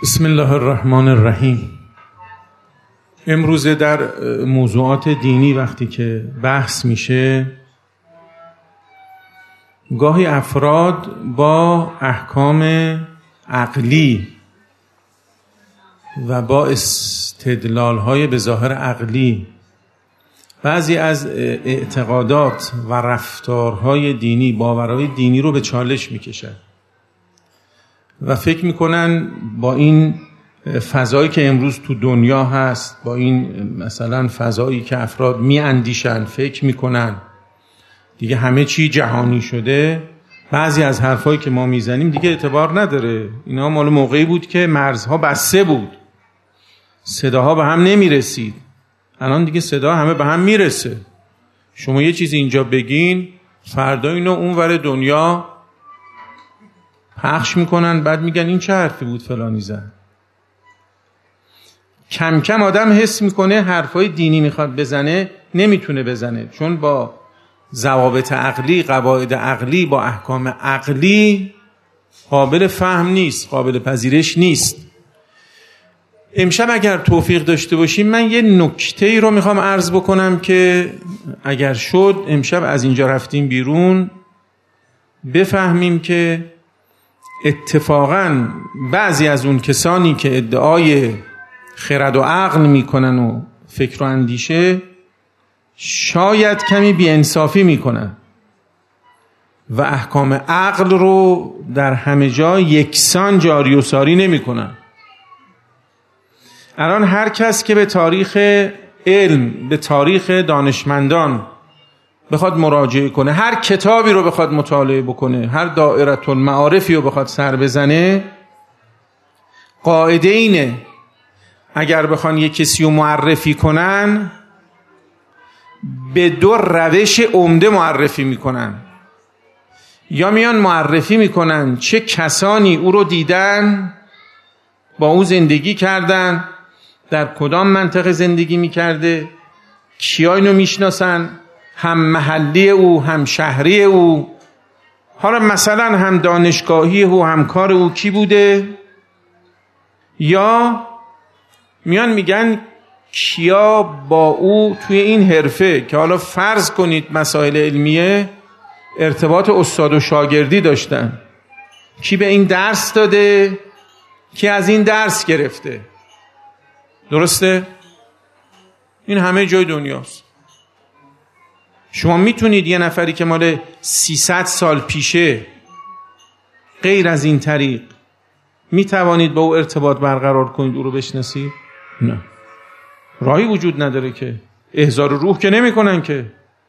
بسم الله الرحمن الرحیم. امروزه در موضوعات دینی وقتی که بحث میشه، گاهی افراد با احکام عقلی و با استدلال‌های به ظاهر عقلی بعضی از اعتقادات و رفتارهای دینی، باورهای دینی رو به چالش میکشن و فکر میکنن با این فضایی که امروز تو دنیا هست، با این مثلا فضایی که افراد میاندیشن، فکر میکنن دیگه همه چی جهانی شده، بعضی از حرفایی که ما میزنیم دیگه اعتبار نداره. اینا مال موقعی بود که مرزها بسته بود، صداها به هم نمیرسید. الان دیگه صدا همه به هم میرسه. شما یه چیز اینجا بگین، فردا اینو اونور دنیا پخش میکنن، بعد میگن این چه حرفی بود فلانی زد. کم کم آدم حس میکنه حرفای دینی میخواد بزنه نمیتونه بزنه، چون با ضوابط عقلی، قواعد عقلی، با احکام عقلی قابل فهم نیست، قابل پذیرش نیست. امشب اگر توفیق داشته باشیم من یه نکته‌ای رو میخوام عرض بکنم که اگر شد امشب از اینجا رفتیم بیرون بفهمیم که اتفاقاً بعضی از اون کسانی که ادعای خرد و عقل میکنن و فکر و اندیشه شاید کمی بی‌انصافی میکنن و احکام عقل رو در همه جا یکسان جاری و ساری نمیکنن. الان هر کس که به تاریخ علم، به تاریخ دانشمندان بخواد مراجعه کنه، هر کتابی رو بخواد مطالعه بکنه، هر دائره المعارفی رو بخواد سر بزنه، قاعده اینه اگر بخوان یک کسی رو معرفی کنن به دو روش عمده معرفی میکنن. یا میان معرفی میکنن چه کسانی او رو دیدن، با او زندگی کردن، در کدام منطقه زندگی میکرده، کیا اینو میشناسن، هم محلی او، هم شهری او، حالا مثلا هم دانشگاهی او، هم کار او کی بوده. یا میان میگن کیا با او توی این حرفه که حالا فرض کنید مسائل علمیه ارتباط استاد و شاگردی داشتن، کی به این درس داده، کی از این درس گرفته. درسته؟ این همه جای دنیاست. شما میتونید یه نفری که مال 300 سال پیشه غیر از این طریق میتوانید با او ارتباط برقرار کنید، او رو بشناسید؟ نه، راهی وجود نداره که. احضار روح که نمی کنن که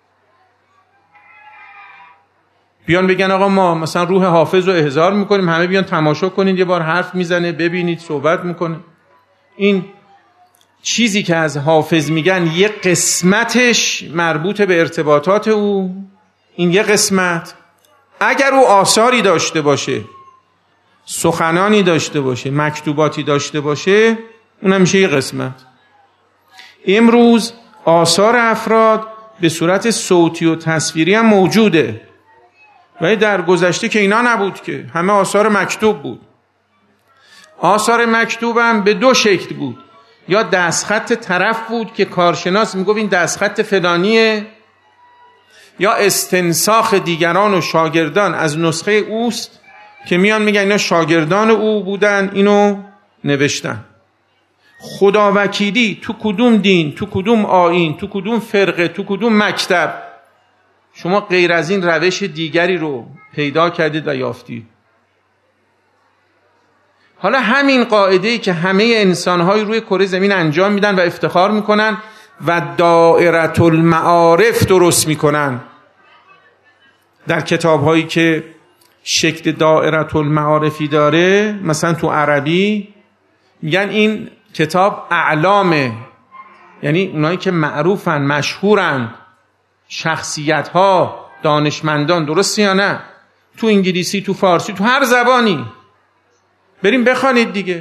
بیان بگن آقا ما مثلا روح حافظ رو احضار میکنیم، همه بیان تماشا کنید، یه بار حرف میزنه، ببینید صحبت میکنه. این چیزی که از حافظ میگن یه قسمتش مربوط به ارتباطات او، این یه قسمت. اگر او آثاری داشته باشه، سخنانی داشته باشه، مکتوباتی داشته باشه، اونم میشه یه قسمت. امروز آثار افراد به صورت صوتی و تصویری هم موجوده، ولی در گذشته که اینا نبود که، همه آثار مکتوب بود. آثار مکتوب هم به دو شکل بود، یا دستخط طرف بود که کارشناس میگفت این دستخط فلانیه، یا استنساخ دیگران و شاگردان از نسخه اوست که میان میگن اینا شاگردان او بودن اینو نوشتن. خداوکیلی تو کدوم دین، تو کدوم آیین، تو کدوم فرقه، تو کدوم مکتب شما غیر از این روش دیگری رو پیدا کردید و یافتید؟ حالا همین قاعده‌ای که همه انسان‌های روی کره زمین انجام میدن و افتخار میکنن و دائره المعارف درست میکنن، در کتاب‌هایی که شکل دائره المعارفی داره، مثلا تو عربی میگن این کتاب اعلامه، یعنی اونایی که معروفن، مشهورن، شخصیت‌ها، دانشمندان. درسته یا نه؟ تو انگلیسی، تو فارسی، تو هر زبانی بریم بخوانید دیگه.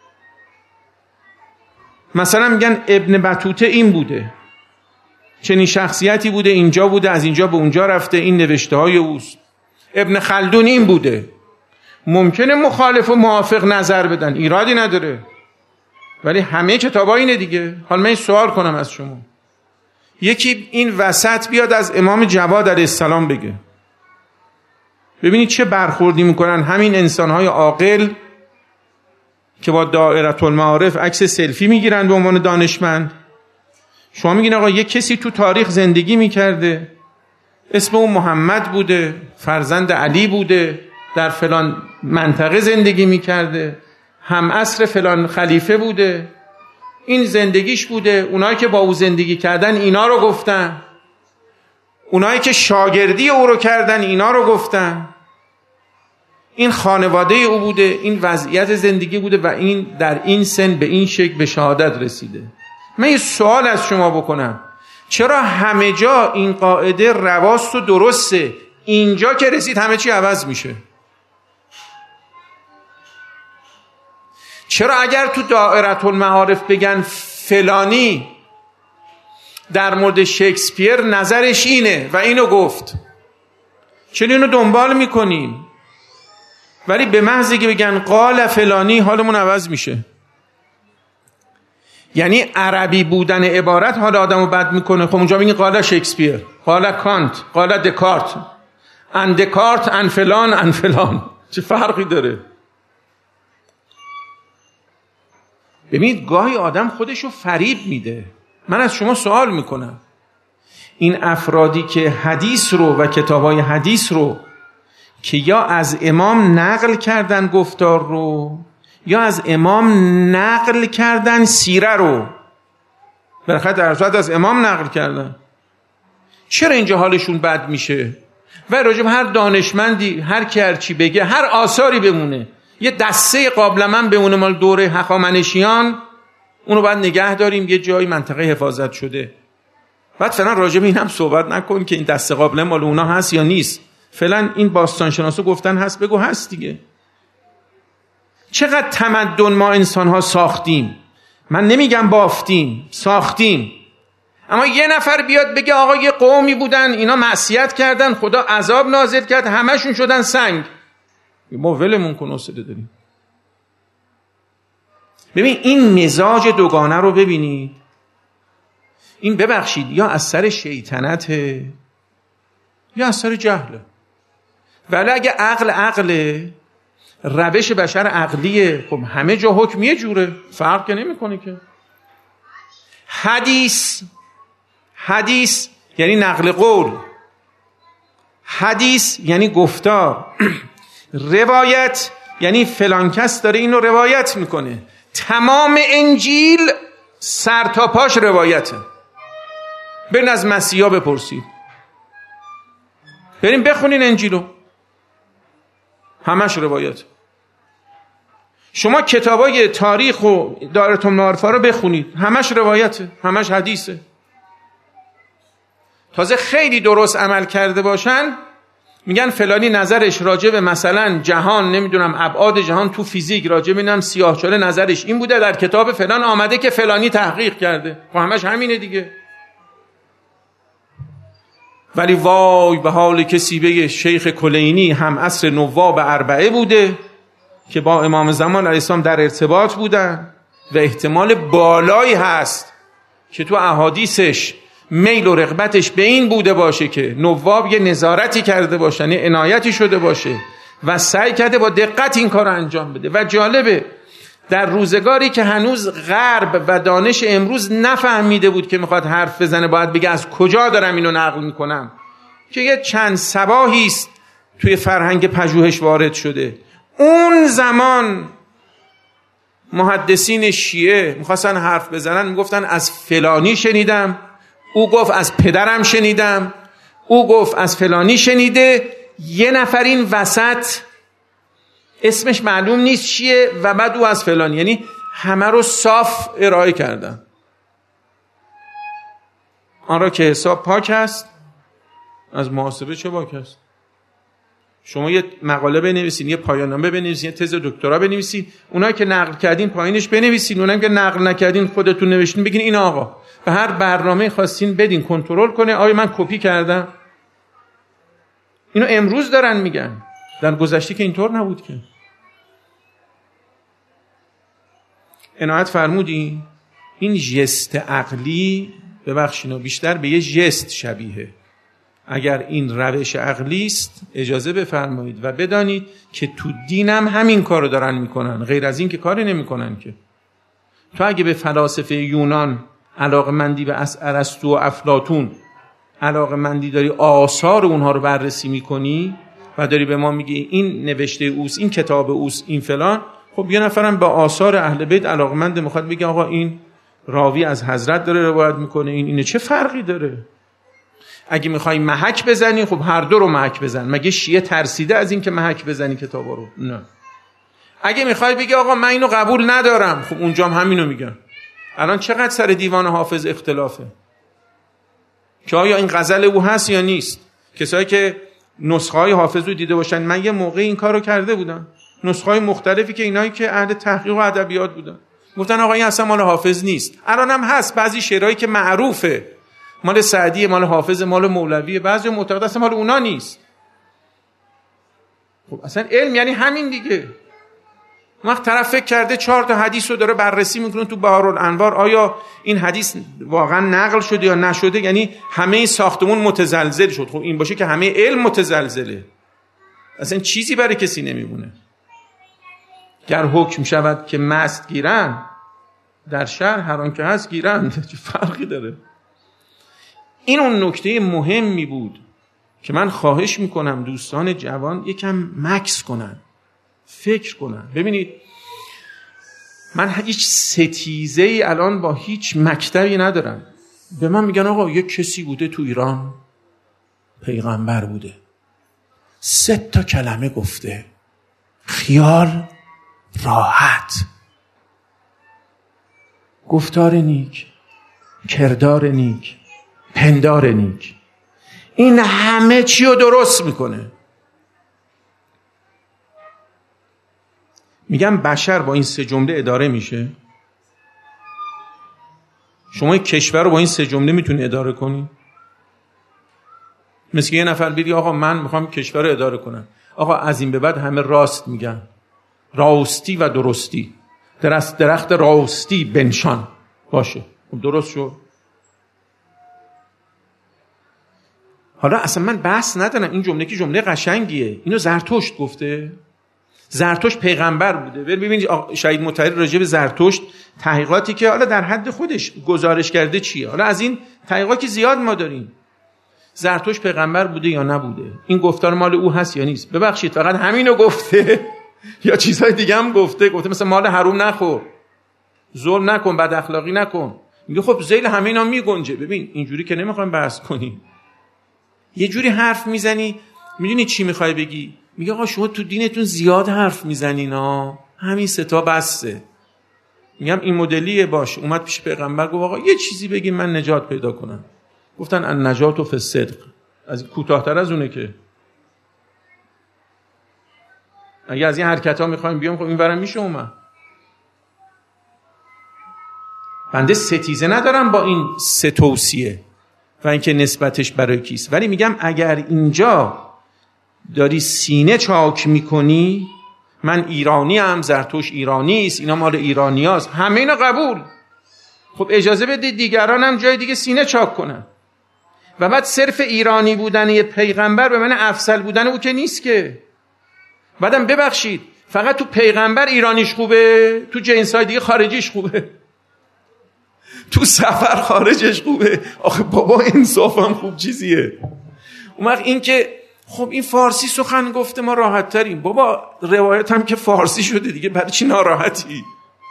مثلا میگن ابن بطوطه این بوده، چنین شخصیتی بوده، اینجا بوده، از اینجا به اونجا رفته، این نوشته های اوست. ابن خلدون این بوده. ممکنه مخالف و موافق نظر بدن، ایرادی نداره، ولی همه کتابا اینه دیگه. حالا من این سوال کنم از شما، یکی این وسط بیاد از امام جواد علیه السلام بگه، ببینید چه برخوردی میکنن همین انسانهای عاقل که با دائره المعارف عکس سلفی میگیرن به عنوان دانشمند. شما میگین آقا یک کسی تو تاریخ زندگی میکرده، اسم اون محمد بوده، فرزند علی بوده، در فلان منطقه زندگی میکرده، هم عصر فلان خلیفه بوده، این زندگیش بوده، اونایی که با او زندگی کردن اینا رو گفتن، اونایی که شاگردی او رو کردن اینا رو گفتن، این خانواده او بوده، این وضعیت زندگی بوده و این در این سن به این شکل به شهادت رسیده. من یه سوال از شما بکنم، چرا همه جا این قاعده رواست و درسته، اینجا که رسید همه چی عوض میشه؟ چرا اگر تو دائره المعارف بگن فلانی در مورد شکسپیر نظرش اینه و اینو گفت، چرا اینو دنبال میکنیم؟ ولی به محض که بگن قال فلانی حالمون عوض میشه. یعنی عربی بودن عبارت حال آدمو بد میکنه. خب اونجا میگن قال شکسپیر، قال کانت، قال دکارت، ان دکارت ان فلان ان فلان، چه فرقی داره؟ ببینید گاهی آدم خودشو فریب میده. من از شما سوال میکنم، این افرادی که حدیث رو و کتابای حدیث رو که یا از امام نقل کردن گفتار رو یا از امام نقل کردن سیره رو، برخلاف در صورت از امام نقل کردن، چرا اینجا حالشون بد میشه؟ و راجب هر دانشمندی هر کی هر چی بگه، هر آثاری بمونه، یه دسته قابلمه بمونه مال دوره هخامنشیان، اونو باید نگه داریم یه جایی منطقه حفاظت شده. بعد فعلا راجب این هم صحبت نکن که این دسته قابلمه مال اونا هست یا نیست، فعلا این باستانشناسو گفتن هست، بگو هست دیگه. چقدر تمدن ما انسان ها ساختیم، من نمیگم بافتیم، ساختیم. اما یه نفر بیاد بگه آقا یه قومی بودن اینا معصیت کردن، خدا عذاب نازل کرد، همشون شدن سنگ، ما ولمون کن حوصله داریم. ببین این مزاج دوگانه رو ببینید، این ببخشید یا از سر شیطنته یا از سر جهله. ولی اگه عقله، روش بشر عقلیه، خب همه جا حکم یه جوره، فرق که نمی‌کنه که. حدیث یعنی نقل قول، حدیث یعنی گفتار، روایت یعنی فلان کس داره اینو روایت میکنه. تمام انجیل سر تا پاش روایته. برین از مسیحا بپرسید، برین بخونین انجیلو، همش روایت. شما کتابای تاریخ و دائره المعارف رو بخونید، همش روایته، همش حدیثه. تازه خیلی درست عمل کرده باشن میگن فلانی نظرش راجع به مثلا جهان، نمیدونم ابعاد جهان تو فیزیک، راجع به اینم سیاه‌چاله نظرش این بوده، در کتاب فلان آمده که فلانی تحقیق کرده. خب همش همینه دیگه. ولی وای به حال کسی بگه شیخ کلینی هم عصر نواب اربعه بوده که با امام زمان علیه السلام در ارتباط بودن و احتمال بالایی هست که تو احادیثش میل و رغبتش به این بوده باشه که نواب یه نظارتی کرده باشه، یعنی عنایتی شده باشه و سعی کرده با دقت این کار رو انجام بده. و جالبه در روزگاری که هنوز غرب و دانش امروز نفهمیده بود که میخواد حرف بزنه، باید بگه از کجا دارم اینو نقل میکنم، که یه چند صباحی است توی فرهنگ پژوهش وارد شده. اون زمان محدثین شیعه میخواستن حرف بزنن، میگفتن از فلانی شنیدم، او گفت از پدرم شنیدم، او گفت از فلانی شنیده، یه نفر این وسط اسمش معلوم نیست چیه و بعد او از فلانی، یعنی همه رو صاف ارائه کردن. آن را که حساب پاک است از محاسبه چه باک است. شما یه مقاله بنویسین، یه پایان‌نامه بنویسین، یه تز دکترا بنویسین، اونایی که نقل کردین پایینش بنویسین، اونایی که نقل نکردین خودتون نوشتین، بگین این آقا به هر برنامه خواستین بدین کنترل کنه آیا من کپی کردم. اینو امروز دارن میگن، در گذشته که اینطور نبود که. عنایت فرمودین این ژست عقلی ببخشید بیشتر به یه ژست شبیه. اگر این روش عقلی است اجازه بفرمایید و بدانید که تو دینم همین کارو دارن میکنن، غیر از این که کاری نمیکنن. که تو اگه به فلاسفه یونان علاقه‌مندی به ارسطو و افلاطون علاقه‌مندی داری، آثار اونها رو بررسی میکنی و داری به ما میگی این نوشته اوست، این کتاب اوست، این فلان، خب یه نفرم با آثار اهل بیت علاقه‌مند میخواد بگه آقا این راوی از حضرت داره روایت میکنه، اینه چه فرقی داره؟ اگه میخوای محک بزنی خب هر دو رو محک بزن. مگه شیعه ترسیده از این که محک بزنی کتابا رو؟ نه. اگه میخوای بگی آقا من اینو قبول ندارم، خب اونجا هم همینو میگن. الان چقدر سر دیوان حافظ اختلافه که آیا این غزل او هست یا نیست. کسایی که نسخه های حافظ رو دیده باشن، من یه موقع این کارو کرده بودم، نسخه های مختلفی که اینایی که اهل تحقیق و ادبیات بودن گفتن آقا این اصلا مال حافظ نیست. الانم هست بعضی شعرهایی که معروفه مال سعدی، مال حافظ، مال مولوی، بعضی معتقد اصلا مال اونا نیست. خب اصلا علم یعنی همین دیگه. وقت طرف فکر کرده 4 تا حدیث رو داره بررسی میکنه تو بهارالانوار، آیا این حدیث واقعا نقل شده یا نشده، یعنی همه این ساختمون متزلزل شد. خب این باشه که همه علم متزلزله، اصلا چیزی برای کسی نمیمونه. گر حکم شود که مست گیرن، در شهر هر آن که هست گیرن، چه فرقی داره؟ این اون نکته مهمی بود که من خواهش میکنم دوستان جوان یکم مکث کنن، فکر کنن. ببینید من هیچ ستیزه ای الان با هیچ مکتبی ندارم. به من میگن آقا یک کسی بوده تو ایران پیغمبر بوده 3 تا کلمه گفته، خیال، راحت، گفتار نیک، کردار نیک، پندار نیک، این همه چی رو درست میکنه. میگم بشر با این 3 جمله اداره میشه. شما یک کشور رو با این 3 جمله میتونی اداره کنی؟ مثل یه نفر بگه آقا من میخوام کشور رو اداره کنم، آقا از این به بعد همه راست میگن، راستی و درستی، درخت راستی بنشان، باشه خب درست شد. حالا اصلا من بحث ندارم این جمله که جمله قشنگیه، اینو زرتشت گفته، زرتشت پیغمبر بوده. ببینید شهید مطهری راجع به زرتشت تحقیقاتی که حالا در حد خودش گزارش کرده چیه، حالا از این تحقیقاتی زیاد ما داریم. زرتشت پیغمبر بوده یا نبوده، این گفتار مال او هست یا نیست. ببخشید فقط همینو گفته یا چیزهای دیگه هم گفته مثلا مال حروم نخور، ظلم نکن، بد اخلاقی نکن. میگه خب ذیل همه اینا میگنجه. ببین اینجوری که نمیخوایم بحث کنیم، یه جوری حرف میزنی میدونی چی میخوای بگی. میگه آقا شما تو دینتون زیاد حرف میزنین ها، همین 3 تا بسه. میگم این مدلیه. باش اومد پیش پیغمبر گفت آقا یه چیزی بگین من نجات پیدا کنم. گفتن النجات فی الصدق. از کوتاه‌تر از اونه که اگه از این حرکت‌ها میخوایم بیام خب این ورم میشه اومد. بنده ستیزه ندارم با این 3 توصیه و اینکه نسبتش برای کیست، ولی میگم اگر اینجا داری سینه چاک میکنی، من ایرانی ام، زرتوش ایرانی است، اینا مال ایرانی هست، همه اینا قبول، خب اجازه بدید دیگران هم جای دیگه سینه چاک کنن. و بعد صرف ایرانی بودن یه پیغمبر به من افضل بودن او که نیست که. بعدم ببخشید فقط تو پیغمبر ایرانیش خوبه، تو جنسای دیگه خارجیش خوبه، تو سفر خارجش خوبه. آخه بابا انصافم خوب چیزیه. اون وقت این که خب این فارسی سخن گفته ما راحت تریم، بابا روایت هم که فارسی شده دیگه، برای چی ناراحتی؟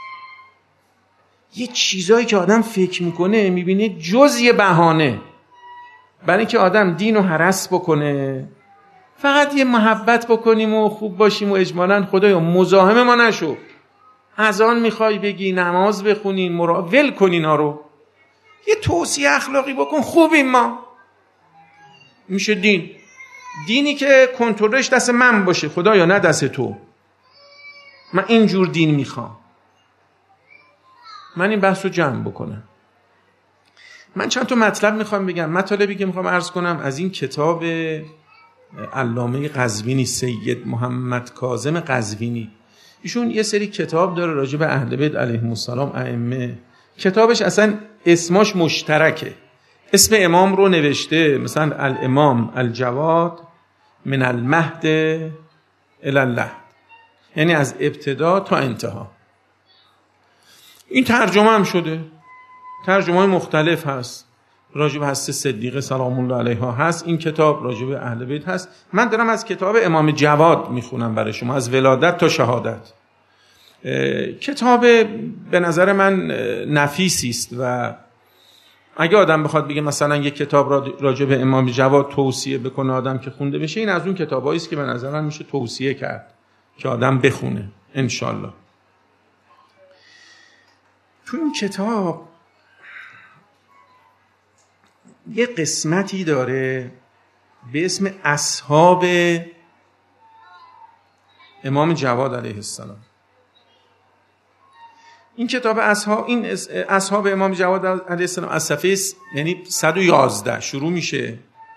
یه چیزایی که آدم فکر میکنه میبینه جز یه بهانه برای اینکه آدم دین رو هرس بکنه، فقط یه محبت بکنیم و خوب باشیم و اجمالاً خدایا مزاحم ما نشو. اذان میخوای بگی، نماز بخونین، ول کن اینا رو، یه توصیه اخلاقی بکن، خوبیم ما، میشه دین. دینی که کنترلش دست من باشه خدایا نه دست تو. من اینجور دین میخوام. من این بحث رو جمع بکنم. من چند تا مطلب میخوام بگم، مطالبی که میخوام عرض کنم از این کتاب علامه قزوینی، سید محمد کاظم قزوینی. ایشون یه سری کتاب داره راجع به اهل بیت علیهم السلام، ائمه. کتابش اصلا اسماش مشترکه، اسم امام رو نوشته، مثلا الامام الجواد من المهد الی اللحد، یعنی از ابتدا تا انتها. این ترجمه هم شده، ترجمه های مختلف هست، راجع به حضرت صدیقه سلام الله علیها هست، این کتاب راجع به اهل بیت هست. من دارم از کتاب امام جواد میخونم برای شما، از ولادت تا شهادت. کتاب به نظر من نفیسی است و اگه آدم بخواد بگه مثلا یک کتاب راجع به امام جواد توصیه بکنه آدم که خونده بشه، این از اون کتابایی است که به نظر من میشه توصیه کرد که آدم بخونه انشالله. تو این کتاب یه قسمتی داره به اسم اصحاب امام جواد علیه السلام. این کتاب اصحاب امام جواد علیه السلام از صفحه یعنی 111 شروع میشه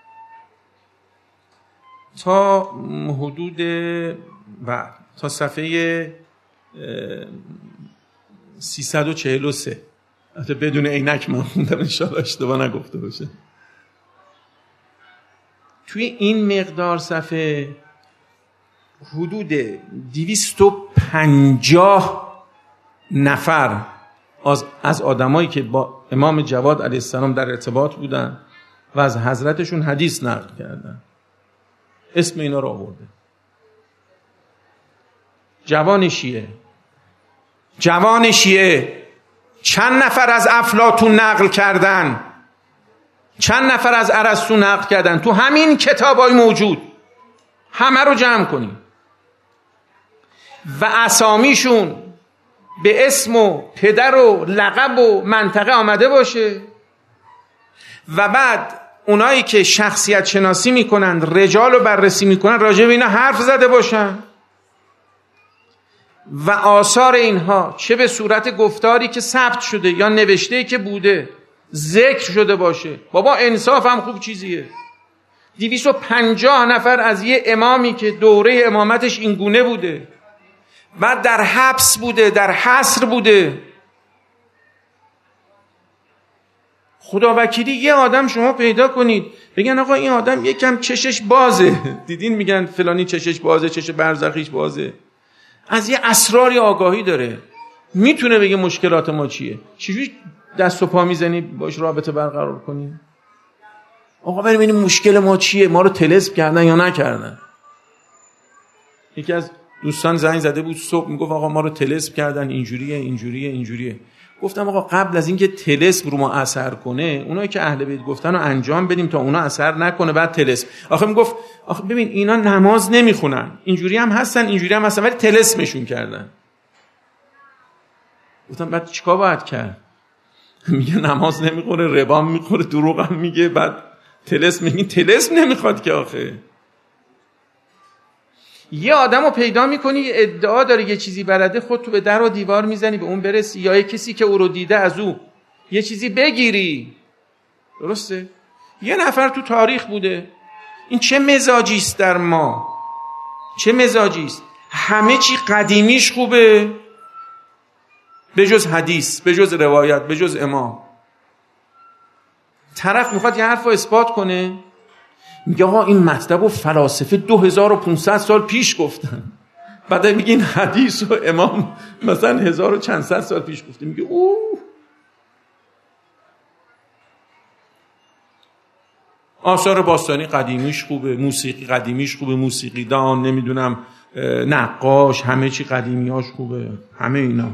تا حدود تا صفحه 343. البته بدون عینک من خوندم، انشاءالله اشتباه نگفته باشه. توی این مقدار صفحه حدود 250 نفر از آدمایی که با امام جواد علیه السلام در ارتباط بودن و از حضرتشون حدیث نقل کردن، اسم اینا رو آورده. جوان شیعه چند نفر از افلاطون نقل کردن، چند نفر از ارسطو نقل کردن، تو همین کتابای موجود، همه رو جمع کنیم و اسامیشون به اسم و پدر و لقب و منطقه آمده باشه و بعد اونایی که شخصیت شناسی میکنن، رجال رو بررسی میکنن، راجع به اینا حرف زده باشن و آثار اینها چه به صورت گفتاری که ثبت شده یا نوشته‌ای که بوده ذکر شده باشه. بابا انصاف هم خوب چیزیه. 250 نفر از یه امامی که دوره امامتش این گونه بوده، بعد در حبس بوده، در حصر بوده. خدا وکیلی یه آدم شما پیدا کنید بگن آقا این آدم یکم چشش بازه، دیدین میگن فلانی چشش بازه، چش برزخیش بازه، از یه اسراری آگاهی داره، میتونه بگه مشکلات ما چیه. چجوری دست و پا میزنی باش رابطه برقرار کنی؟ آقا بریم ببینیم مشکل ما چیه، ما رو طلسم کردن یا نکردن. یکی از دوستان زنگ زده بود صبح میگفت آقا ما رو طلسم کردن، اینجوریه. گفتم آقا قبل از اینکه طلسم رو ما اثر کنه، اونایی که اهل بیت گفتن رو انجام بدیم تا اونا اثر نکنه بعد طلسم. آخه میگفت آخه ببین اینا نماز نمیخونن، اینجوری هم هستن ولی طلسمشون کردن. گفتم بعد چیکار باید کرد؟ میگه نماز نمیخوره، ربا میخوره، دروغ هم میگه، بعد طلسم میگه طلسم نمیخواد که. آخه یه آدمو پیدا میکنی ادعا داره یه چیزی بلده، خودتو به در و دیوار میزنی به اون برسی، یا یه کسی که او رو دیده از او یه چیزی بگیری. درسته؟ یه نفر تو تاریخ بوده. این چه مزاجی است در ما؟ چه مزاجی است؟ همه چی قدیمیش خوبه به جز حدیث، به جز روایت، به جز امام. طرف میخواد یه حرف رو اثبات کنه، میگه آقا این مطلب و فلاسفه 2500 سال پیش گفتن، بعد میگه این حدیث و امام مثلا 1000 و چند صد سال پیش گفته. میگه آثار باستانی قدیمیش خوبه، موسیقی قدیمیش خوبه، موسیقی دان، نمیدونم نقاش، همه چی قدیمیاش خوبه، همه اینا.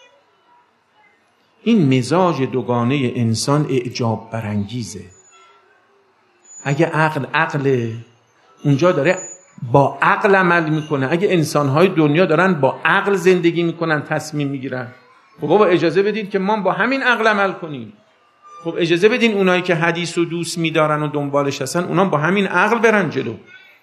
این مزاج دوگانه انسان اعجاب برانگیزه. اگه عقل اونجا داره با عقل عمل میکنه، اگه انسانهای دنیا دارن با عقل زندگی میکنن، تصمیم میگیرن، خب بابا اجازه بدین که ما با همین عقل عمل کنیم. خب اجازه بدین اونایی که حدیث و دوست میدارن و دنبالش هستن اونا با همین عقل برن جلو.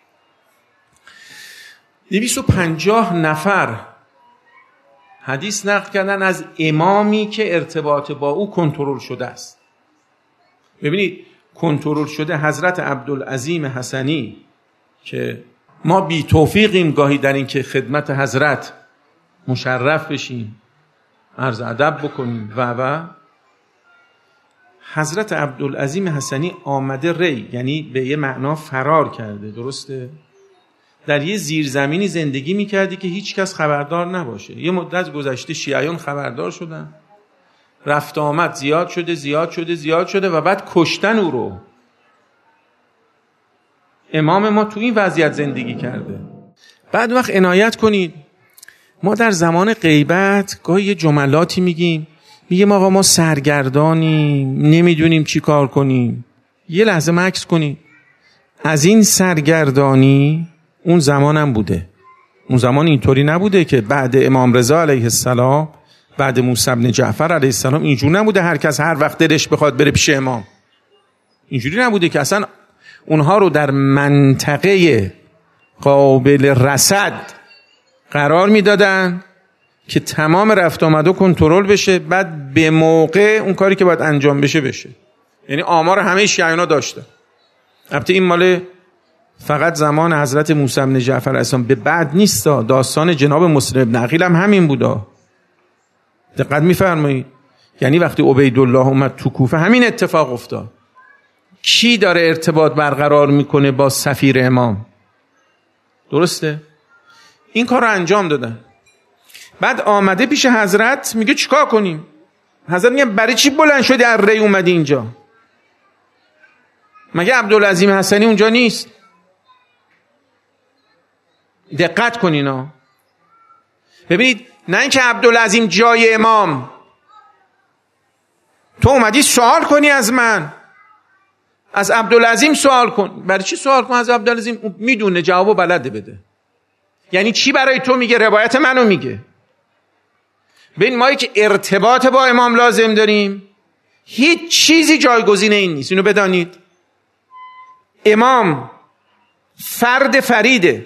250 نفر حدیث نقل کردن از امامی که ارتباط با او کنترل شده است. ببینید کنترل شده حضرت عبدالعظیم حسنی که ما بی توفیقیم گاهی در این که خدمت حضرت مشرف بشیم، عرض ادب بکنیم و حضرت عبدالعظیم حسنی آمده ری، یعنی به یه معنا فرار کرده، درسته؟ در یه زیرزمینی زندگی میکردی که هیچ کس خبردار نباشه. یه مدت گذشته شیعیان خبردار شدن، رفت آمد زیاد شده و بعد کشتن او رو. امام ما تو این وضعیت زندگی کرده. بعد وقت عنایت کنید، ما در زمان غیبت گاهی یه جملاتی میگیم آقا ما سرگردانیم، نمیدونیم چی کار کنیم. یه لحظه مکث کنید. از این سرگردانی اون زمانم بوده. اون زمان اینطوری نبوده که بعد امام رضا علیه السلام، بعد موسی بن جعفر علیه السلام اینجوری نبوده هر کس هر وقت دلش بخواد بره پیش امام. اینجوری نبوده که اصلا اونها رو در منطقه قابل رصد قرار میدادن که تمام رفت آمد و کنترل بشه، بعد به موقع اون کاری که باید انجام بشه. یعنی آمار همه شیعیان داشته. البته این مال فقط زمان حضرت موسی بن جعفر علیه السلام، به بعد نیست. داستان جناب مسلم بن عقیل هم همین بودا. دقت میفرمایید؟ یعنی وقتی عبیدالله اومد تو کوفه همین اتفاق افتاد. کی داره ارتباط برقرار میکنه با سفیر امام؟ درسته؟ این کار رو انجام دادن. بعد آمده پیش حضرت میگه چیکار کنیم؟ حضرت میگه برای چی بلند شدی از ری اومدی اینجا؟ مگه عبدالعظیم حسنی اونجا نیست؟ دقت کنین ها. ببینید، نه اینکه عبدالعظیم جای امام، تو اومدی سوال کنی از من، از عبدالعظیم سوال کن. برای چی سوال کن از عبدالعظیم؟ میدونه جوابو بلده بده. یعنی چی برای تو میگه؟ روایت منو میگه. ببین، ما یک ارتباط با امام لازم داریم، هیچ چیزی جایگزین این نیست. اینو بدانید. امام فرد فریده،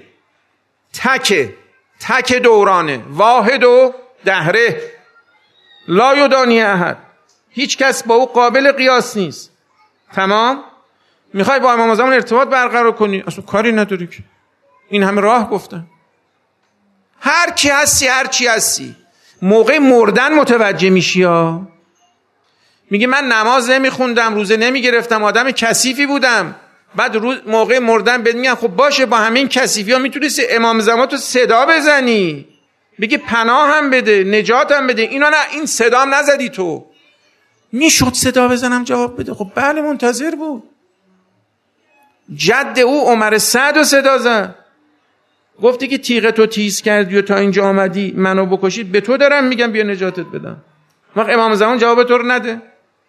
تک دورانه، واحد و دهره، لا یدانی احد، هیچ کس با او قابل قیاس نیست. تمام. میخوای با امام زمان ارتباط برقرار کنی، اصلا کاری نداری که این همه راه گفتن. هر کی هستی، هر چی هستی، موقع مردن متوجه میشی ها. میگه من نماز نمیخوندم، روزه نمیگرفتم، آدم کثیفی بودم. بعد موقع مردن بهت میگن خب باشه، با همین کثیفی ها میتونستی امام زمان تو صدا بزنی، بگی پناه هم بده، نجات هم بده. اینا نه، این صدا هم نزدی تو. میشد صدا بزنم جواب بده؟ خب بله، منتظر بود. جد او عمر سعد و صدا زد، گفتی که تیغ تو تیز کردی و تا اینجا آمدی منو بکشید، به تو دارم میگم بیا نجاتت بدم. وقت امام زمان جواب تو رو نده.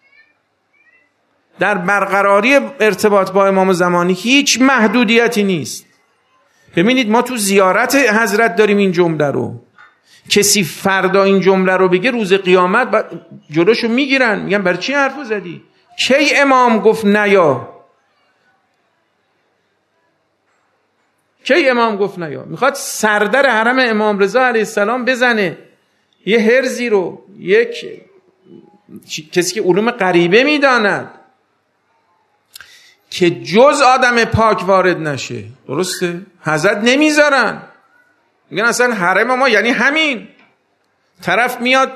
در برقراری ارتباط با امام زمانی هیچ محدودیتی نیست. ببینید، ما تو زیارت حضرت داریم این جمله رو. کسی فردا این جمله رو بگه، روز قیامت جلوشو میگیرن، میگن برای چی حرفو زدی؟ کی امام گفت نیا؟ کی امام گفت نیا؟ میخواد سردر حرم امام رضا علیه السلام بزنه یه هرزی رو، یک کسی که علوم غریبه میداند، که جز آدم پاک وارد نشه. درسته؟ حضرت نمیذارن، میگن اصلا حرم ما یعنی همین. طرف میاد،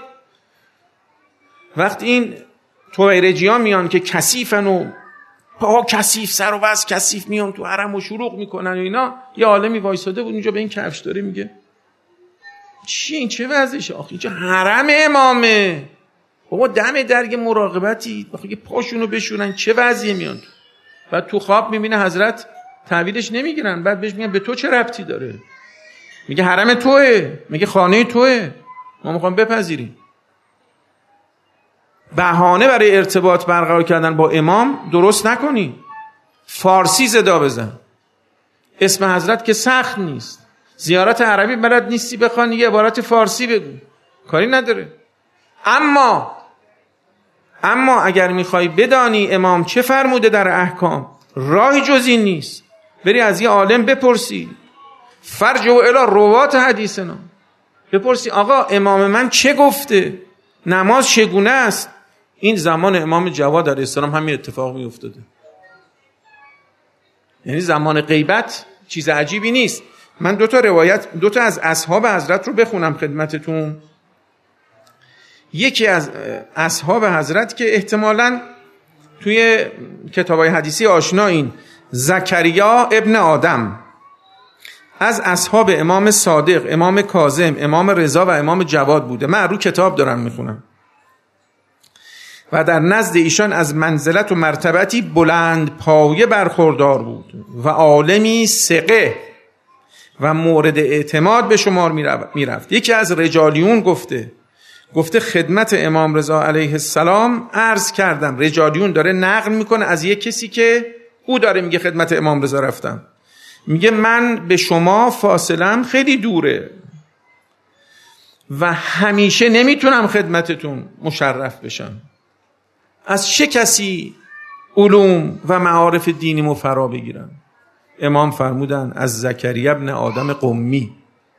وقتی این تویرجی ها میان که کثیفن و پا کثیف، سر و وز کثیف، میان تو حرم و شروع میکنن و اینا، یه عالمی وایساده بود اونجا به این کفش داره میگه چی این، چه وضعشه؟ آخه اینجا حرم امامه بابا، دم درگ مراقبتی، آخه پاشونو بشورن، چه وضعیه؟ میان تو. بعد تو خواب میبینه حضرت، تعویلش نمیگیرن، بعد بهش میگن به تو چه ربطی داره؟ میگه حرم توئه، میگه خانه توئه، ما میخوام بپذیریم. بهانه برای ارتباط برقرار کردن با امام درست نکنی. فارسی صدا بزن، اسم حضرت که سخت نیست. زیارت عربی بلد نیستی بخوانی، یه عبارت فارسی بگو، کاری نداره. اما اگر میخوای بدانی امام چه فرموده در احکام، راهی جز این نیست. بری از یه عالم بپرسی، فرجع الی روات حدیثنا، بپرسی آقا امام من چه گفته، نماز چگونه است. این زمان امام جواد علیه السلام همین اتفاق می افتاده. یعنی زمان غیبت چیز عجیبی نیست. من دو تا از اصحاب حضرت رو بخونم خدمتتون. یکی از اصحاب حضرت که احتمالاً توی کتابای حدیثی آشنایین، زکریا ابن آدم، از اصحاب امام صادق، امام کاظم، امام رضا و امام جواد بوده. من رو کتاب دارم میخونم. و در نزد ایشان از منزلت و مرتبتی بلند پایه برخوردار بود و عالمی ثقه و مورد اعتماد به شمار میرفت. یکی از رجالیون گفته خدمت امام رضا علیه السلام عرض کردم. رجالیون داره نقل میکنه از یک کسی که او داره میگه خدمت امام رضا رفتم. میگه من به شما فاصلم خیلی دوره و همیشه نمیتونم خدمتتون مشرف بشم. از چه کسی علوم و معارف دینیمو فرا بگیرم؟ امام فرمودن از زکریا ابن آدم قمی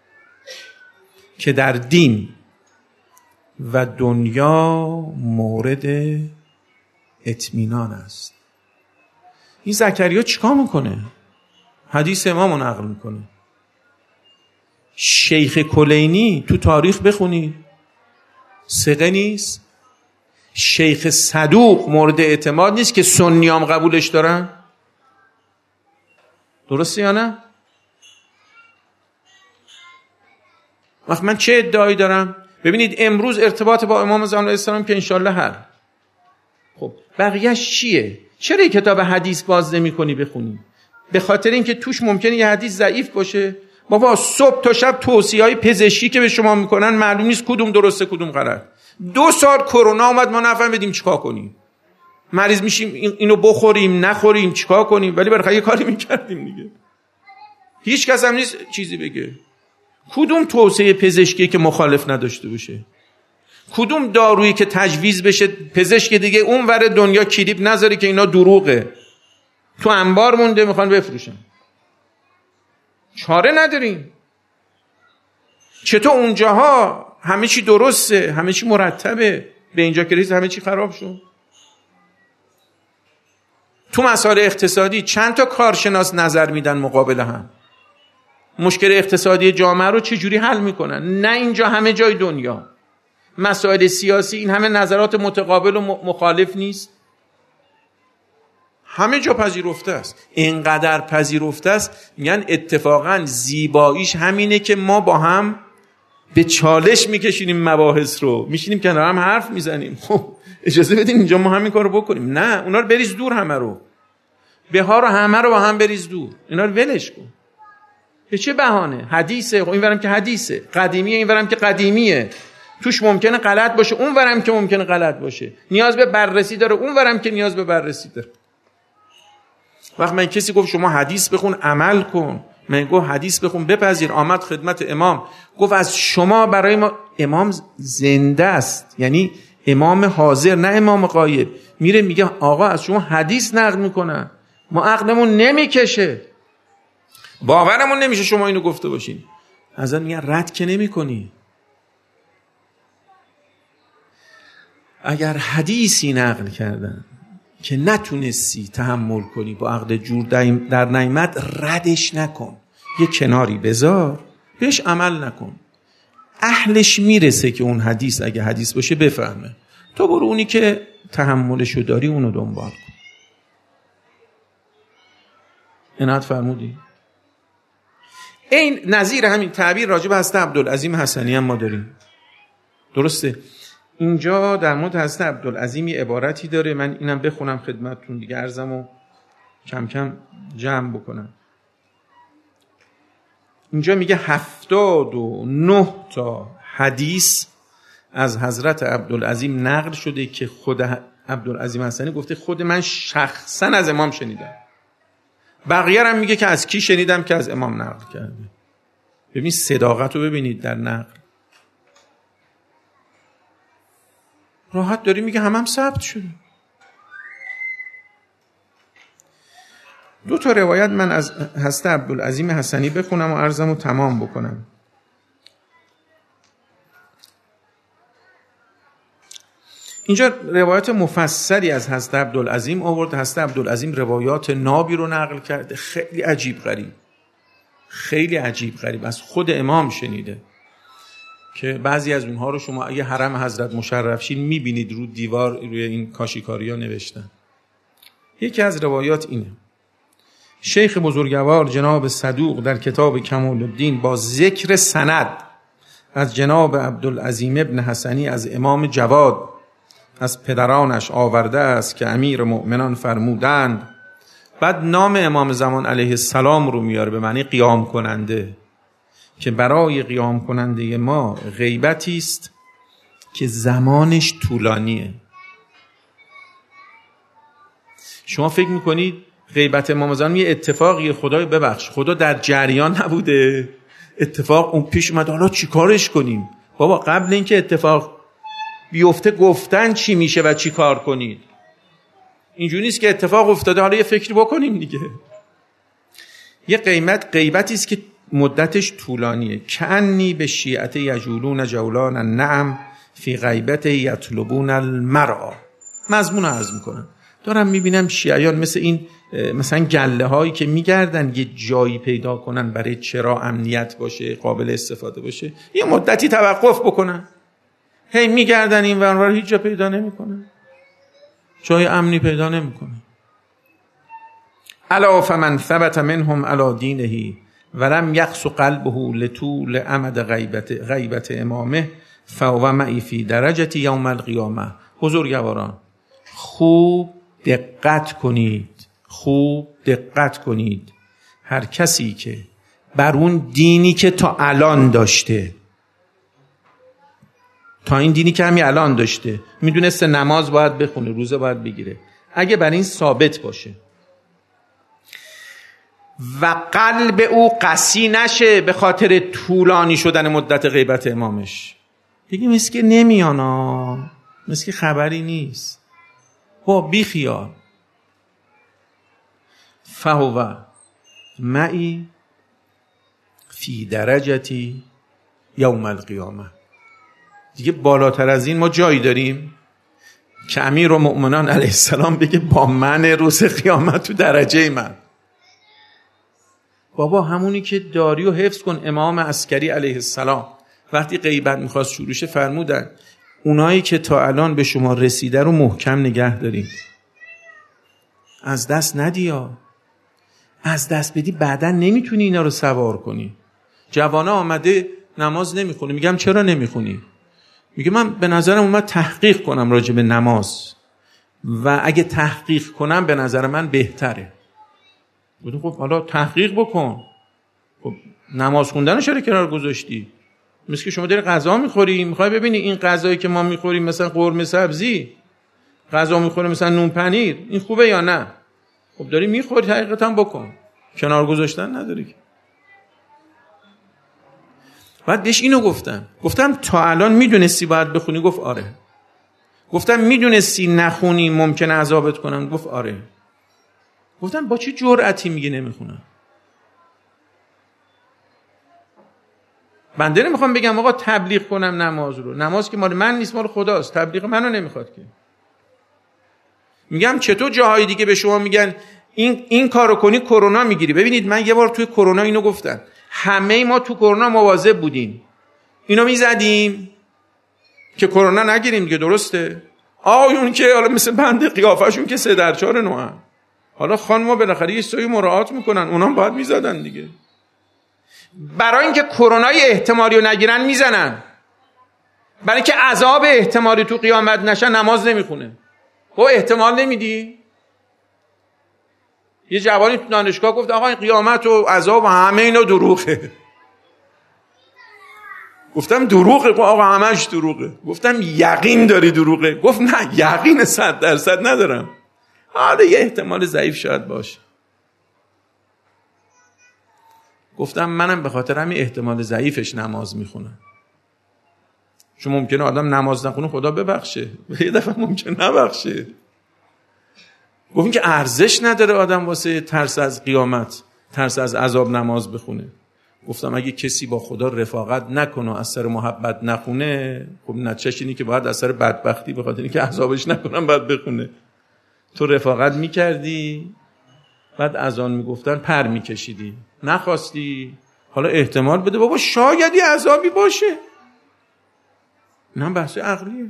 که در دین و دنیا مورد اطمینان است. این زکریا چیکار میکنه؟ حدیث امامو نقل میکنه. شیخ کلینی تو تاریخ بخونی ثقه نیست. شیخ صدوق مورد اعتماد نیست که سنیام قبولش دارن. درسته یا نه؟ وقت من چه ادعایی دارم؟ ببینید امروز ارتباط با امام زمان علیه السلام که انشالله هر خب بقیهش چیه؟ چرا این کتاب حدیث باز نمی کنی بخونی؟ به خاطر اینکه توش ممکنه یه حدیث ضعیف باشه. بابا صبح تا شب توصیه‌های پزشکی که به شما میکنن معلوم نیست کدوم درسته کدوم غلط. 2 سال کرونا اومد ما نفهمیدیم چیکار کنیم. مریض میشیم اینو بخوریم نخوریم چیکار کنیم، ولی برای یه کاری میکردیم دیگه. هیچ کس هم نیست چیزی بگه. کدوم توصیه پزشکی که مخالف نداشته باشه؟ کدوم دارویی که تجویز بشه پزشک دیگه اون ور دنیا کلیپ نذاره که اینا دروغه، تو انبار مونده میخوان بفروشن؟ چاره نداریم. چطور اونجاها همه چی درسته، همه چی مرتبه، به اینجا که رسید همه چی خراب شد؟ تو مسائل اقتصادی چند تا کارشناس نظر میدن مقابل هم. مشکل اقتصادی جامعه رو چه جوری حل میکنن؟ نه اینجا، همه جای دنیا. مسائل سیاسی این همه نظرات متقابل و مخالف نیست. همه جا پذیرفته است. اینقدر پذیرفته است میگن اتفاقا زیباییش همینه که ما با هم به چالش میکشینیم مباحث رو، میشینیم کنار هم حرف میزنیم. خب اجازه بدین اینجا ما همین کارو بکنیم. نه، اونا رو بریز دور، همه رو بها رو همه رو با هم بریز دور، اینا رو ولش کن. به چه بهانه؟ حدیثه، این ورم که حدیثه، قدیمیه، این ورم که قدیمیه، توش ممکنه غلط باشه، اون ورم که ممکنه غلط باشه، نیاز به بررسی داره، اون ورم که نیاز به بررسی داره. وقت من کسی گفت شما حدیث بخون عمل کن، من گفت حدیث بخون بپذیر. آمد خدمت امام گفت از شما برای ما، امام زنده است، یعنی امام حاضر نه امام غایب، میره میگه آقا از شما حدیث نقل میکنن، ما عقلمون نمیکشه، باورمون نمیشه شما اینو گفته باشین. ازن میگن رد که نمی کنی. اگر حدیثی نقل کردن که نتونستی تحمل کنی، با عقل جور در نیامد، ردش نکن، یه کناری بذار، بهش عمل نکن. اهلش میرسه که اون حدیث اگه حدیث باشه بفهمه، تو برو اونی که تحملشو داری اونو دنبال کن. عنایت فرمودی؟ این نظیر همین تعبیر راجع به حضرت عبدالعظیم حسنی هم ما داریم. درسته؟ اینجا در مورد حضرت عبدالعظیم عبارتی داره، من اینم بخونم خدمتتون دیگه، عرضمو کم کم جمع بکنم. اینجا میگه 79 تا حدیث از حضرت عبدالعظیم نقل شده که خود عبدالعظیم حسنی گفته خود من شخصا از امام شنیدم. بقیه هم میگه که از کی شنیدم که از امام نقل کرده. ببین صداقت رو ببینید در نقل. راحت داری میگه هم ثبت شده. 2 تا روایت من از حضرت عبدالعظیم حسنی بخونم و عرضمو تمام بکنم. اینجا روایت مفصلی از حضرت عبدالعظیم آورد. حضرت عبدالعظیم روایات نابی رو نقل کرده، خیلی عجیب غریب، خیلی عجیب غریب از خود امام شنیده که بعضی از اونها رو شما اگه حرم حضرت مشرف شین میبینید رو دیوار روی این کاشیکاریا نوشتن. یکی از روایات اینه: شیخ بزرگوار جناب صدوق در کتاب کمال الدین با ذکر سند از جناب عبدالعظیم ابن حسنی از امام جواد از پدرانش آورده است که امیر مؤمنان فرمودند، بعد نام امام زمان علیه السلام رو میاره به معنی قیام کننده، که برای قیام کننده ما غیبتی است که زمانش طولانیه. شما فکر میکنید غیبت امام زمان یه اتفاقیه، خدای ببخش خدا در جریان نبوده، اتفاق اون پیش اومد، حالا چی کارش کنیم؟ بابا قبل اینکه اتفاق بیفته گفتن چی میشه و چی کار کنید. اینجوری نیست که اتفاق افتاده حالا یه فکری بکنیم دیگه. یه غیبتی است که مدتش طولانیه. کأنی به شیعت یجولون جولان النعم فی غیبت یطلبون المرعا. مضمون عرض میکنم، دارم میبینم شیعیان مثل این مثلا گله هایی که میگردن یه جایی پیدا کنن برای چرا امنیت باشه، قابل استفاده باشه، یه مدتی توقف بکنن، هی میگردن این ور هیچ جا پیدا نمیکنن، جای امنی پیدا نمیکنن. الا فمن ثبت منهم علی دینه ولم یقسو قلبه لطول امد غیبت امامه فهو معی فی درجه یوم القیامه. بزرگواران خوب دقت کنید، هر کسی که بر اون دینی که تا الان داشته، تا این دینی که همین الان داشته، میدونسته نماز باید بخونه، روزه باید بگیره، اگه بر این ثابت باشه و قلب او قسی نشه به خاطر طولانی شدن مدت غیبت امامش، دیگه مثل که نمیانا، مثل که خبری نیست، بی خیال، فهو معی فی درجتی یوم القیامه. دیگه بالاتر از این ما جایی داریم که امیر المؤمنان علیه السلام بگه با من روز قیامت تو درجه من؟ بابا همونی که داری و حفظ کن. امام عسکری علیه السلام وقتی غیبت میخواست شروع شه فرمودن اونایی که تا الان به شما رسیده رو محکم نگه دارید، از دست ندیا، از دست بدی بعدا نمیتونی اینا رو سوار کنی. جوانه آمده نماز نمیخونه، میگم چرا نمیخونی؟ میگه من به نظرم اومد تحقیق کنم راجع به نماز و اگه تحقیق کنم به نظر من بهتره. گفتم خب حالا تحقیق بکن. خب نماز خوندن رو چرا کنار گذاشتی؟ مثل که شما داری غذا میخوری، میخوای ببینی این غذایی که ما میخوریم مثلا قرمه سبزی، غذا میخوریم مثلا نون پنیر، این خوبه یا نه؟ خب داری میخوری، حقیقتا بکن، کنار گذاشتن نداری که. بعد بهش اینو گفتم تا الان میدونستی باید بخونی؟ گفت آره. گفتم میدونستی نخونی ممکنه عذابت کنن؟ گفت آره. گفتم با چه جرأتی میگه نمیخونم؟ بنده نمیخوام بگم آقا تبلیغ کنم نماز رو، نماز که مال من نیست، مال خداست، تبلیغ منو نمیخواد که. میگم چطور جاهای دیگه به شما میگن این کارو کنی کرونا میگیری. ببینید من یه بار توی کرونا اینو گفتم، همه ما تو کرونا مواظب بودیم، اینو میزدیم که کرونا نگیریم دیگه، درسته؟ آقایون که حالا مثل بنده قیافشون که 3 در 4 نوعن، حالا خانم‌ها بالاخره یه سری مراعات میکنن، اونام باید میزدن دیگه. برای اینکه کرونای احتمالی رو نگیرن میزنن، برای اینکه عذاب احتمالی تو قیامت نشن نماز نمیخونه. خب احتمال نمیدی؟ یه جوانی تو دانشگاه گفت آقا این قیامت و عذاب و همه اینا دروغه. گفتم دروغه؟ آقا همش دروغه. گفتم یقین داری دروغه؟ گفت نه یقین 100% ندارم، حالا یه احتمال ضعیف شاید باشه. گفتم منم به خاطر همین احتمال ضعیفش نماز میخونم، چون ممکنه آدم نماز نخونه خدا ببخشه، یه دفعه ممکنه نبخشه. گفتم که ارزش نداره آدم واسه ترس از قیامت، ترس از عذاب نماز بخونه. گفتم اگه کسی با خدا رفاقت نکنه، از سر محبت نخونه، خب نتیجهش اینه که باید از سر بدبختی به خاطر اینکه عذابش نکنم باید بخونه. تو رفاقت میکردی، بعد اذان میگفتن پر میکشیدی، نخواستی حالا احتمال بده بابا شاید یه عذابی باشه، این هم بحث عقلیه.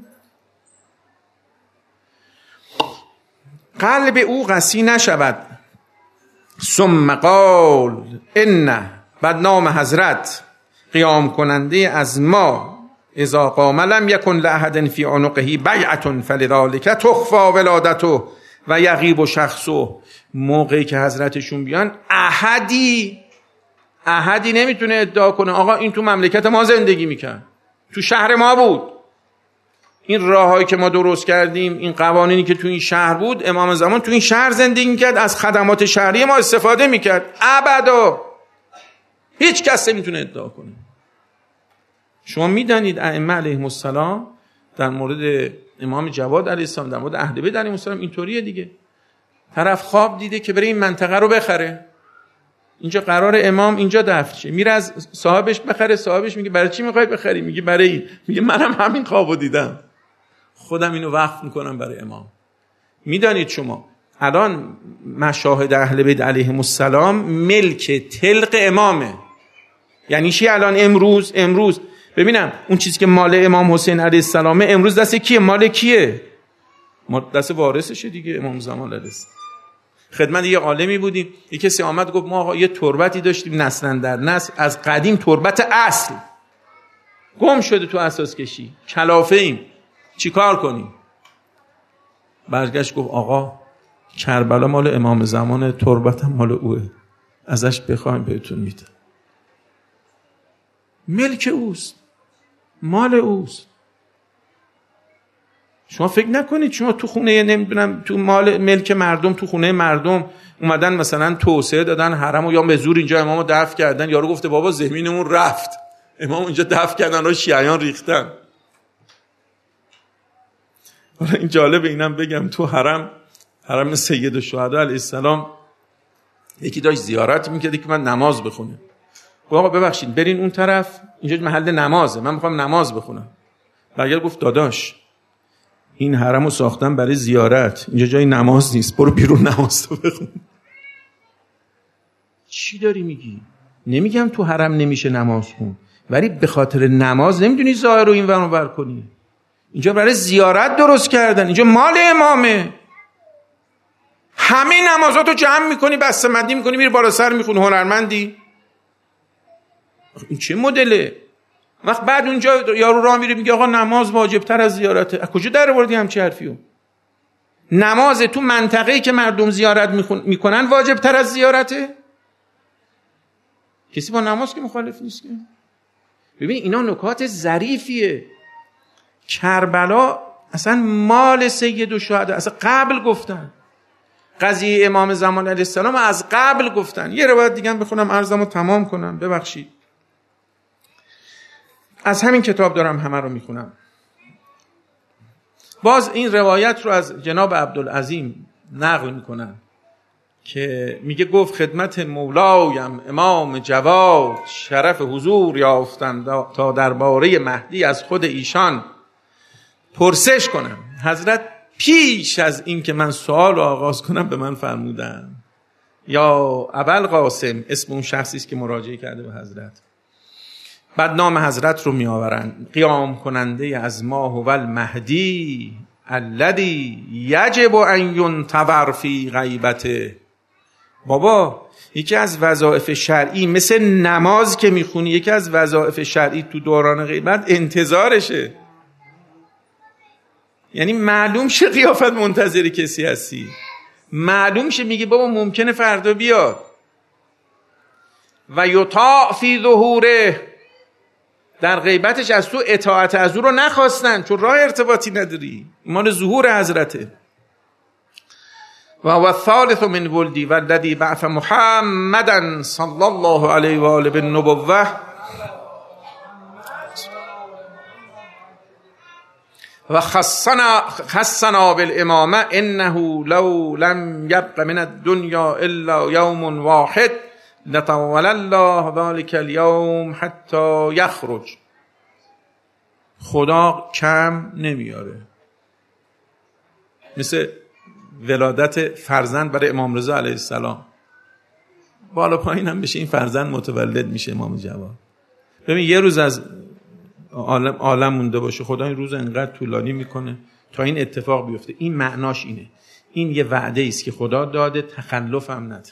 قلب او قسی نشود. ثم قال ان بدنام حضرت قیام کننده از ما اذا قام لم یکن لأحد فی عنقه بیعة فلذلک تخفی ولادته و یغیب شخصه. موقعی که حضرتشون بیان احدی نمیتونه ادعا کنه آقا این تو مملکت ما زندگی میکرد، تو شهر ما بود، این راههایی که ما درست کردیم، این قوانینی که تو این شهر بود، امام زمان تو این شهر زندگی میکرد، از خدمات شهری ما استفاده میکرد. ابدا هیچ کس نمیتونه ادعا کنه. شما میدانید ائمه علیهم السلام در مورد امام جواد علیه السلام، در مورد اهل بیت علیهم السلام اینطوریه دیگه. طرف خواب دیده که بره این منطقه رو بخره، اینجا قرار امام اینجا دفن شه، میره از صاحبش بخره، صاحبش میگه برای چی میخوای بخری؟ میگه برای این. میگه منم همین خوابو دیدم، خودم اینو وقف میکنم برای امام. میدانید شما الان مشاهد اهل بیت علیهم السلام ملک طلق امامه. یعنی چی؟ الان امروز ببینم اون چیزی که مال امام حسین علیه السلام امروز دست کیه؟ مال کیه؟ دست وارثشه دیگه، امام زمان علیه السلام. خدمت یه عالمی بودیم، یه کسی آمد گفت ما آقا یه تربتی داشتیم نسلا در نسل از قدیم، تربت اصل گم شده تو اساس کشی، کلافه ایم، چی کار کنیم؟ برگشت گفت آقا کربلا مال امام زمان، تربت هم مال اوه، ازش بخوایم بهتون میده. ملک اوست، مال اوست. شما فکر نکنید شما تو خونه نمیدونم تو مال ملک مردم، تو خونه مردم اومدن مثلا توسعه دادن حرمو یا به زور اینجا امامو دفن کردن، یارو گفته بابا زمینمون رفت، امام اینجا دفن کردن رو شیعیان ریختن. حالا این جالب، اینم بگم تو حرم سید الشهدا علیه السلام یکی داشت زیارت میکرد که من نماز بخونه. آقا ببخشید برین اون طرف، اینجا محل نمازه، من میخوام نماز بخونم. برگرد گفت داداش این حرمو ساختن برای زیارت، اینجا جای نماز نیست، برو بیرون نماز تو بخون. چی داری میگی؟ نمیگم تو حرم نمیشه نماز خون، ولی به خاطر نماز نمیدونی ظاهر رو این ور اون ور کنی. اینجا برای زیارت درست کردن، اینجا مال امامه. همه نمازاتو جمع میکنی، بسته‌بندی میکنی، میری بالا سر میخونی، هنرمندی. این چه مدله؟ وقت بعد اونجا یارو راه میره میگه آقا نماز واجب تر از زیارته. از کجا در آوردی همچی حرفیو؟ نماز تو منطقه‌ای که مردم زیارت میکنن واجب تر از زیارته؟ کسی با نماز که مخالف نیست که. ببین اینا نکات ظریفیه. کربلا اصلا مال سید الشهدا، اصلا قبل گفتن قضیه امام زمان علیه السلام از قبل گفتن. یه روایت دیگه بخونم عرضمو تمام کنم، ببخشید. از همین کتاب دارم همه رو میخونم. باز این روایت رو از جناب عبدالعظیم نقل میکنن که میگه گفت خدمت مولایم امام جواد شرف حضور یافتم تا درباره مهدی از خود ایشان پرسش کنم. حضرت پیش از این که من سوال رو آغاز کنم به من فرمودن یا ابوالقاسم، اسم اون شخصی است که مراجعه کرده به حضرت. بعد نام حضرت رو می آورن، قیام کننده از ما هو المهدی الذی یجب ان ینتظر فی غیبته. بابا یکی از وظایف شرعی مثل نماز که میخونی، یکی از وظایف شرعی تو دوران غیبت انتظارشه. یعنی معلوم شه قیافت منتظر کسی هستی، معلوم شه میگه بابا ممکنه فردا بیاد. و یطاع فی ظهوره، در غیبتش از تو اطاعت از او رو نخواستن چون راه ارتباطی نداری، مال ظهور حضرته. و الثالث من ولدی والذی بعث محمدا صلی الله علیه و آله بالنبوة و خصنا بالامامه انه لو لم یبق من الدنیا الا یوم واحد لطول الله ذلك اليوم حتی یخرج. خدا کم نمیاره. مثل ولادت فرزند برای امام رضا علیه السلام، بالا پایین هم بشه این فرزند متولد میشه امام جواد. ببین یه روز از عالم مونده باشه، خدا این روز انقدر طولانی میکنه تا این اتفاق بیفته. این معناش اینه، این یه وعده است که خدا داده، تخلف هم نداره.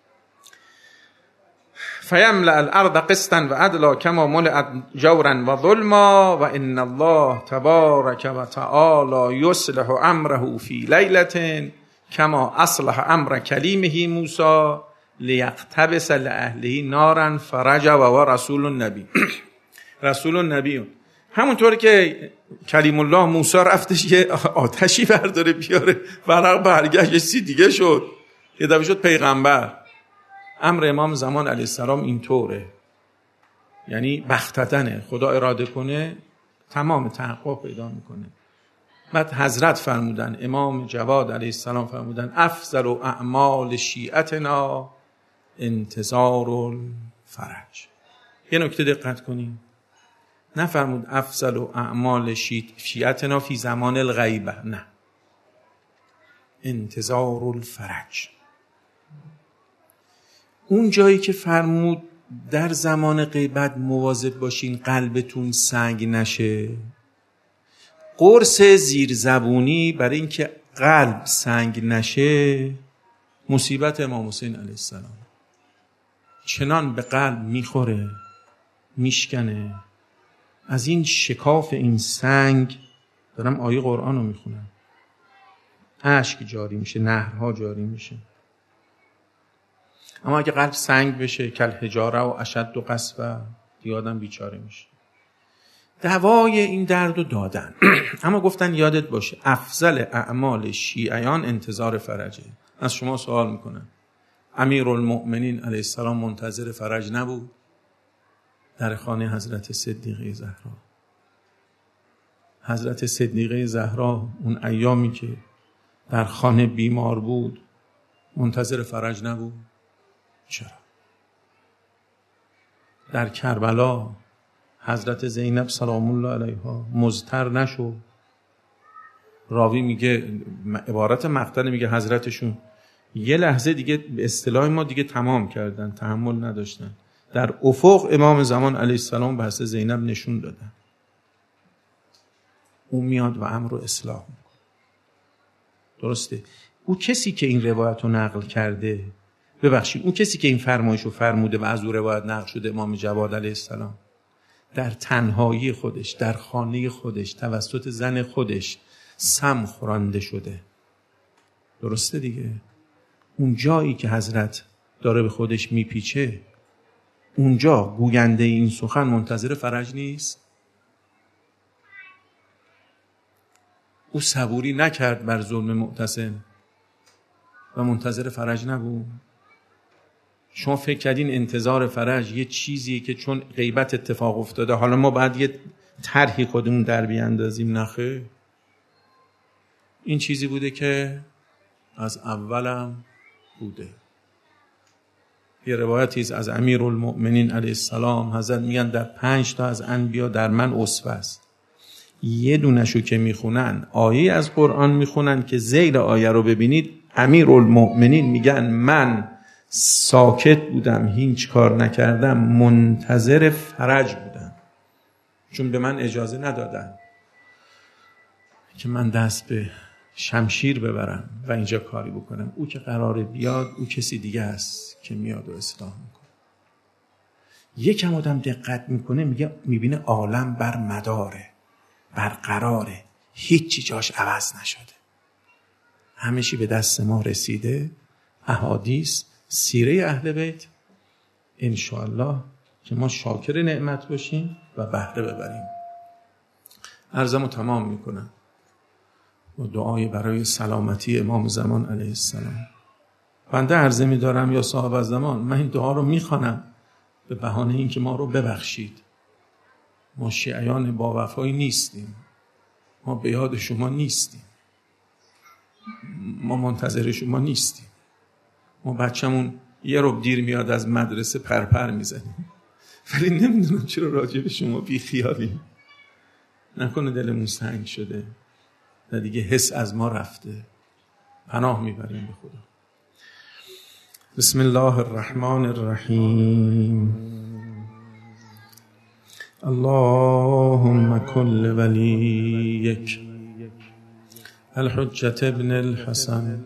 فیملأ الارض قسطا و عدلا کما ملئت جورا و ظلما و ان الله تبارک و تعالی یصلح امره فی لیلة کما اصلح امر کلیمه موسی لیقتبس لاهله نارا فرج و رسول النبی. رسول النبی همونطور که کلیم الله موسی رفتش یه آتشی برداره بیاره، ورق برگشت سی دیگه شد، یه دفعه شد پیغمبر. امر امام زمان علیه السلام اینطوره، یعنی بختتنه، خدا اراده کنه تمام تحقق پیدا میکنه. بعد حضرت فرمودن، امام جواد علیه السلام فرمودن افضل اعمال شیعتنا انتظار الفرج. یه نکته دقت کنیم، نفرمود افضل اعمال شیعتنا فی زمان الغیبه، نه، انتظار الفرج. اون جایی که فرمود در زمان غیبت مواظب باشین قلبتون سنگ نشه، قرص زیرزبونی برای اینکه قلب سنگ نشه مصیبت امام حسین علیه السلام. چنان به قلب میخوره، میشکنه. از این شکاف این سنگ، دارم آیه قرآن رو میخونم، اشک جاری میشه، نهرها جاری میشه. اما اگه قلب سنگ بشه، کل حجاره و اشد و قسوه، دیگه آدم بیچاره میشه. دوای این درد رو دادن. اما گفتن یادت باشه افضل اعمال شیعیان انتظار فرجه. از شما سوال میکنن، امیرالمؤمنین علیه السلام منتظر فرج نبود؟ در خانه حضرت صدیقه زهرا. حضرت صدیقه زهرا اون ایامی که در خانه بیمار بود منتظر فرج نبود؟ چرا؟ در کربلا حضرت زینب سلام الله علیها مضطر نشد؟ راوی میگه، عبارت مقتل میگه حضرتشون یه لحظه دیگه به اصطلاح ما دیگه تمام کردن، تحمل نداشتن. در افق امام زمان علیه السلام به حضرت زینب نشون دادن. اون میاد و امر رو اصلاح میکنه. درسته؟ او کسی که این روایت رو نقل کرده، ببخشید اون کسی که این فرمایش رو فرموده و از او روایت نقل شده، امام جواد علیه السلام، در تنهایی خودش، در خانه خودش، توسط زن خودش سم خورانده شده. درسته دیگه؟ اون جایی که حضرت داره به خودش میپیچه، اونجا گوینده این سخن منتظر فرج نیست؟ او صبوری نکرد بر ظلم معتصم و منتظر فرج نبود؟ شما فکر کردین انتظار فرج یه چیزیه که چون غیبت اتفاق افتاده حالا ما باید یه طرحی خودمون در بیاندازیم؟ نخیر، این چیزی بوده که از اولم بوده. یه روایتی از امیرالمؤمنین علیه السلام، حضرت میگن در 5 تا از انبیا در من اسوه است. یه دونشو که میخونن، آیه از قرآن میخونن که زیر آیه رو ببینید، امیرالمؤمنین میگن من ساکت بودم، هیچ کار نکردم، منتظر فرج بودم، چون به من اجازه ندادن که من دست به شمشیر ببرم و اینجا کاری بکنم. او که قراره بیاد، او کسی دیگه است که میاد و اصلاح میکنه. یکم آدم دقت میکنه، میبینه عالم بر مداره، برقراره، هیچی جاش عوض نشده، همیشه به دست ما رسیده. احادیث، سیره اهل بیت، انشاءالله که ما شاکر نعمت باشیم و بهره ببریم. عرضمو تمام میکنم و دعای برای سلامتی امام زمان علیه السلام. بنده عرضه میدارم یا صاحب زمان، من این دعا رو میخوانم به بهانه این که ما رو ببخشید. ما شیعیان با وفایی نیستیم، ما به یاد شما نیستیم، ما منتظر شما نیستیم. ما بچه‌مون یه ربع دیر میاد از مدرسه پرپر میزنیم، ولی نمیدونم چرا راجع به شما بی خیالیم. نکنه دلمون سنگ شده و دیگه حس از ما رفته. پناه میبریم به خدا. بسم الله الرحمن الرحیم. اللهم كل وليك الحجة ابن الحسن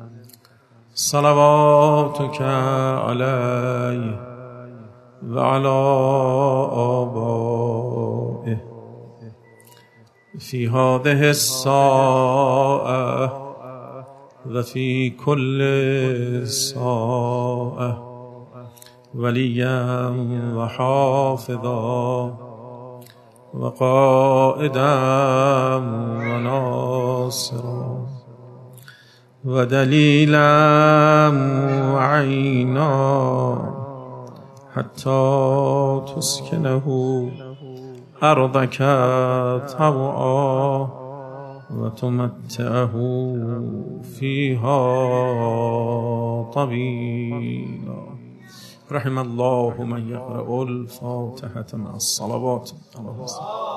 صلواتك عليه وعلى آبائه في هذه الساعة وفي كل ساعة وليا وحافظا وقائدا وناصرا ودليلا وعينا حتى تسكنه أرضك طوعا وتمتعه فيها طويلا. رحم الله من يقرأ الفاتحة مع الصلوات.